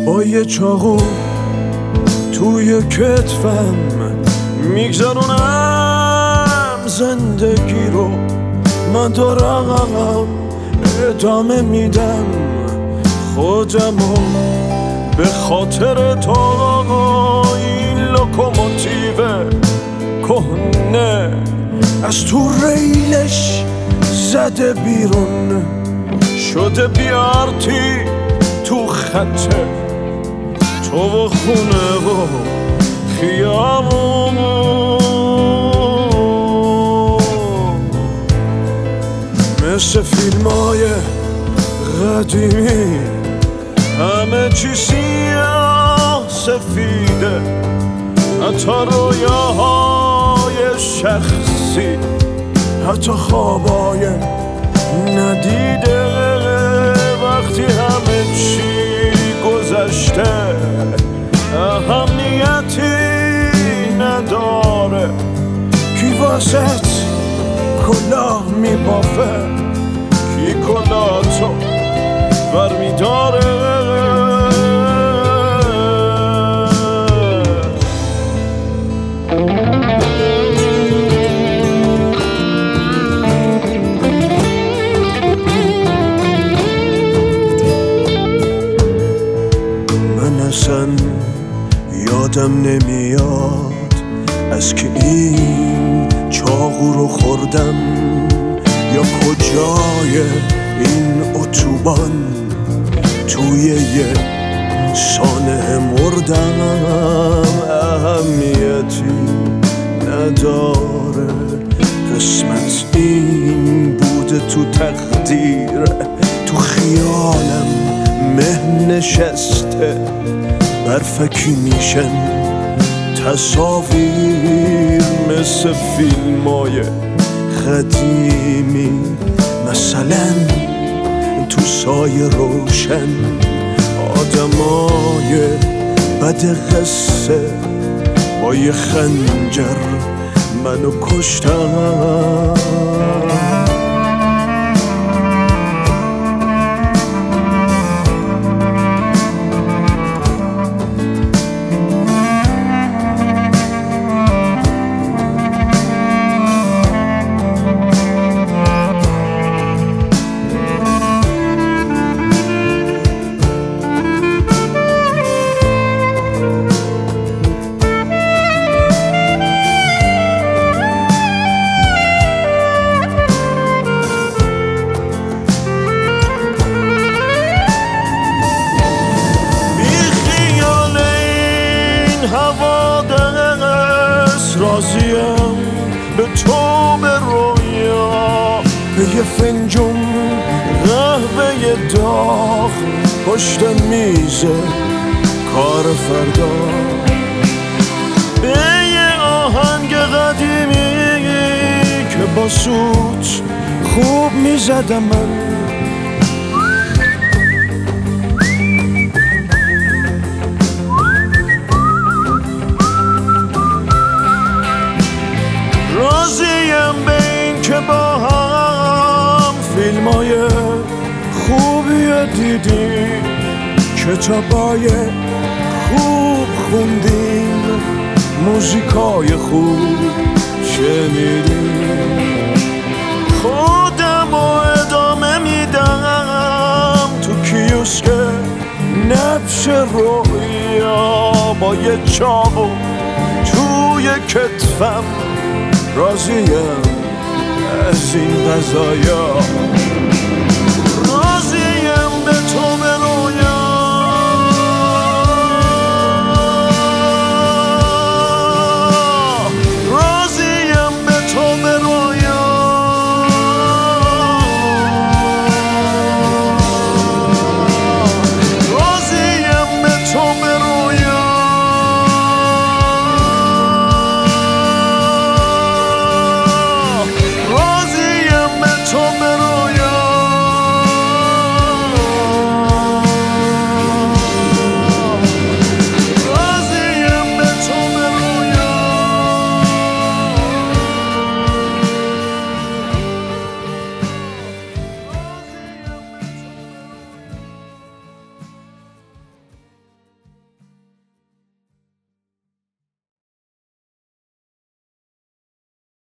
با یه چاقو توی کتفم میگذرونم زندگی رو، من دارم ادامه میدم خودمو به خاطر تا این لوکوموتیو کهنه از تو ریلش زده بیرون، شده بیارتی تو خطه تو و خونه و خیابون. مثل فیلمای قدیمی همه چی سیاه سفیده، حتی رویاهای شخصی، حتی خوابای ندیده. وقتی همه چی گذشته اهمیتی نداره، کی واسط کلاه میبافه، کی کلاهتو برمیداره. من اصلا یادم نمیاد از که این چاقو رو خوردم یا کجای این اتوبان توی یه سانحه مردم. اهمیتی نداره، قسمت این بوده تو تقدیر، تو خیالم مه نشسته، برفکی میشن تصاویر مثل فیلمای قدیمی، مثلا تو سایه روشن آدمای بد قصه با یه خنجر منو کشتن. راضیم به تو به رویا، به یه فنجون قهوه داغ پشت میز کار فردا، به یه آهنگ قدیمی که با سوت خوب میزدم من. راضیم به این که با هم فیلمای خوبی دیدیم، کتابای خوب خوندیم، موزیکای خوب شنیدیم. خودم رو ادامه میدم تو کیوسک نبش رویا، با یه چاقو توی کتفم، راضیم از این قضایا.